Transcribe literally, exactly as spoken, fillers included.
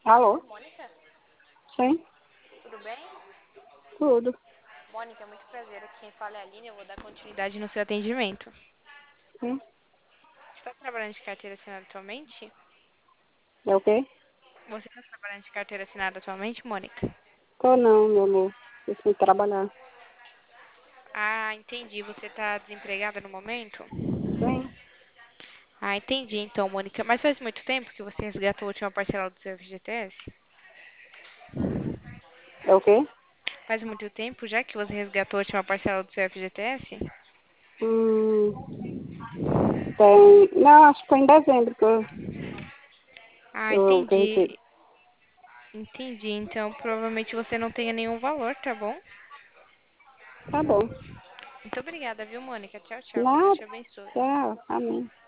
Alô? Mônica, Sim, tudo bem? tudo. Mônica, muito prazer. Aqui quem fala é a Aline. Eu vou dar continuidade no seu atendimento. Sim. Você está trabalhando de carteira assinada atualmente? É o quê? Você está trabalhando de carteira assinada atualmente, Mônica? Tô não, meu amor. Eu fui trabalhar. Ah, entendi. Você está desempregada no momento? Sim. Ah, entendi então, Mônica. Mas faz muito tempo que você resgatou a última parcela do seu F G T S? É o quê? Faz muito tempo já que você resgatou a última parcela do seu F G T S? Hum, tem... Não, acho que foi em dezembro que eu, Ah, eu acreditei. entendi. Entendi. Então, provavelmente você não tenha nenhum valor, tá bom? Tá bom. Muito obrigada, viu, Mônica? Tchau, tchau. Que Deus Nada. te abençoe. Tchau. Amém.